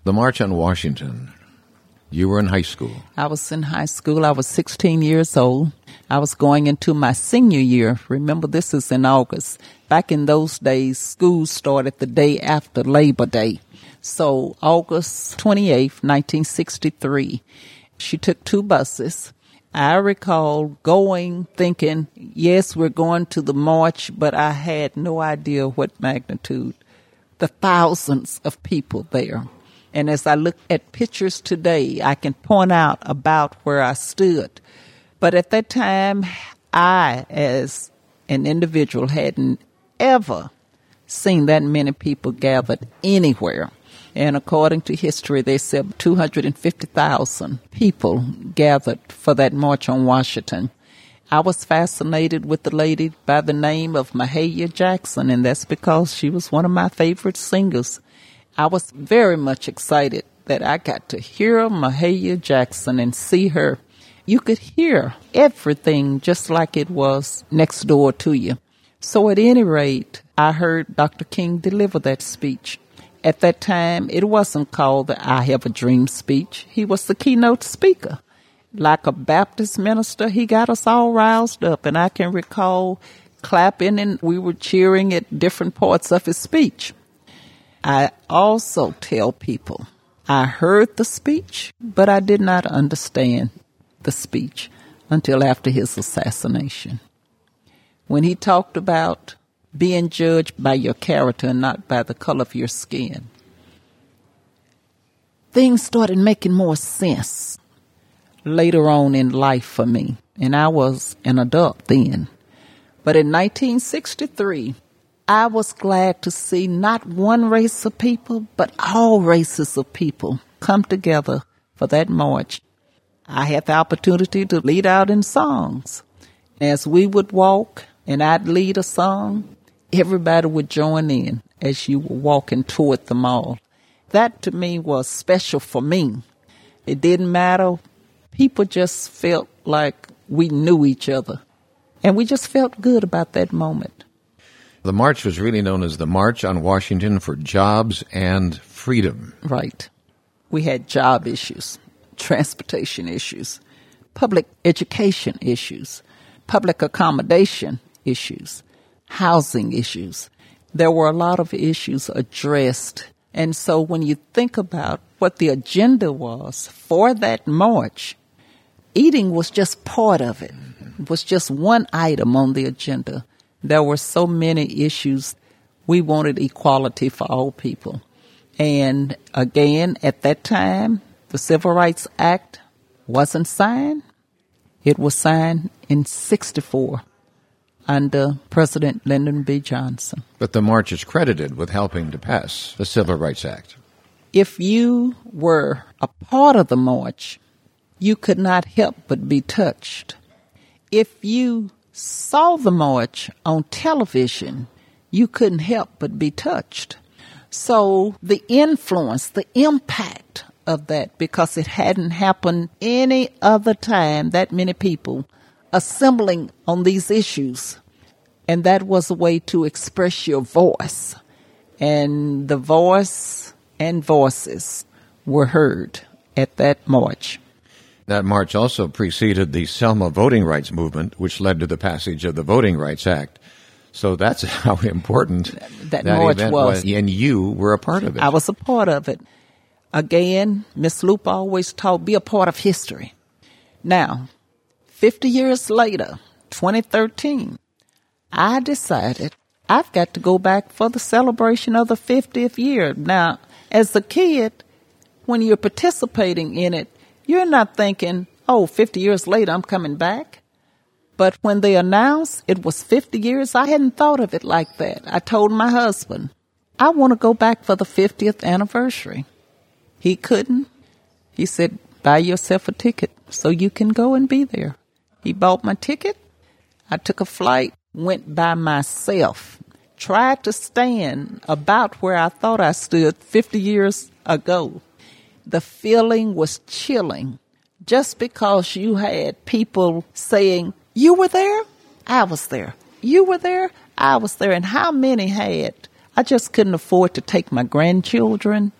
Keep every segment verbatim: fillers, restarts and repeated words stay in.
The March on Washington. You were in high school. I was in high school. I was sixteen years old. I was going into my senior year. Remember, this is in August. Back in those days, school started the day after Labor Day. So August twenty-eighth, nineteen sixty-three, she took two buses. I recall going, thinking, yes, we're going to the march, but I had no idea what magnitude. The thousands of people there. And as I look at pictures today, I can point out about where I stood. But at that time, I, as an individual, hadn't ever seen that many people gathered anywhere. And according to history, they said two hundred fifty thousand people gathered for that March on Washington. I was fascinated with the lady by the name of Mahalia Jackson, and that's because she was one of my favorite singers. I was very much excited that I got to hear Mahalia Jackson and see her. You could hear everything just like it was next door to you. So at any rate, I heard Doctor King deliver that speech. At that time, it wasn't called the I Have a Dream speech. He was the keynote speaker. Like a Baptist minister, he got us all roused up, and I can recall clapping and we were cheering at different parts of his speech. I also tell people I heard the speech, but I did not understand the speech until after his assassination. When he talked about being judged by your character and not by the color of your skin, things started making more sense later on in life for me. And I was an adult then. But in nineteen sixty-three, I was glad to see not one race of people, but all races of people come together for that march. I had the opportunity to lead out in songs. As we would walk and I'd lead a song, everybody would join in as you were walking toward the mall. That to me was special for me. It didn't matter. People just felt like we knew each other. And we just felt good about that moment. The march was really known as the March on Washington for Jobs and Freedom. Right. We had job issues, transportation issues, public education issues, public accommodation issues, housing issues. There were a lot of issues addressed. And so when you think about what the agenda was for that march, eating was just part of it. It was just one item on the agenda. There were so many issues. We wanted equality for all people. And again, at that time, the Civil Rights Act wasn't signed. It was signed in sixty-four under President Lyndon B. Johnson. But the march is credited with helping to pass the Civil Rights Act. If you were a part of the march, you could not help but be touched. If you saw the march on television, you couldn't help but be touched. So the influence, the impact of that, because it hadn't happened any other time, that many people assembling on these issues. And that was a way to express your voice. And the voice and voices were heard at that march. That march also preceded the Selma voting rights movement, which led to the passage of the Voting Rights Act. So that's how important that, that march event was. was. And you were a part of it. I was a part of it. Again, Miss Lupe always taught, be a part of history. Now, fifty years later, twenty thirteen, I decided I've got to go back for the celebration of the fiftieth year. Now, as a kid, when you're participating in it, you're not thinking, oh, fifty years later, I'm coming back. But when they announced it was fifty years, I hadn't thought of it like that. I told my husband, I want to go back for the fiftieth anniversary. He couldn't. He said, buy yourself a ticket so you can go and be there. He bought my ticket. I took a flight, went by myself, tried to stand about where I thought I stood fifty years ago. The feeling was chilling just because you had people saying, you were there? I was there. You were there? I was there. And how many had? I just couldn't afford to take my grandchildren.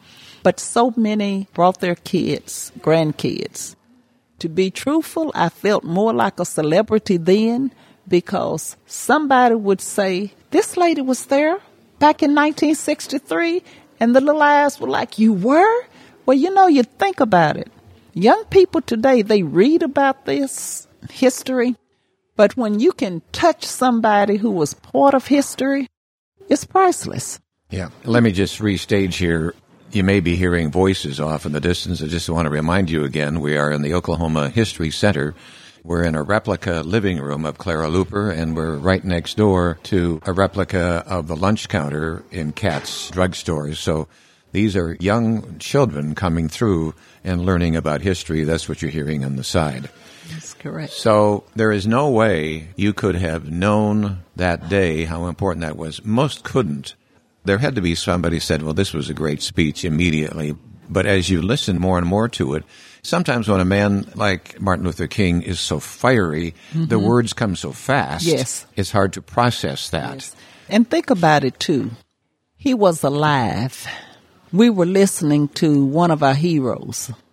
but so many brought their kids, grandkids. To be truthful, I felt more like a celebrity then because somebody would say, this lady was there back in nineteen sixty-three, and the little eyes were like, you were? Well, you know, you think about it. Young people today, they read about this history, but when you can touch somebody who was part of history, it's priceless. Yeah. Let me just restage here. You may be hearing voices off in the distance. I just want to remind you again, we are in the Oklahoma History Center. We're in a replica living room of Clara Luper, and we're right next door to a replica of the lunch counter in Katz drugstores. So these are young children coming through and learning about history. That's what you're hearing on the side. That's correct. So there is no way you could have known that day how important that was. Most couldn't. There had to be somebody said, well, this was a great speech immediately. But as you listen more and more to it, sometimes when a man like Martin Luther King is so fiery, mm-hmm. the words come so fast, yes. it's hard to process that. Yes. And think about it, too. He was alive. We were listening to one of our heroes,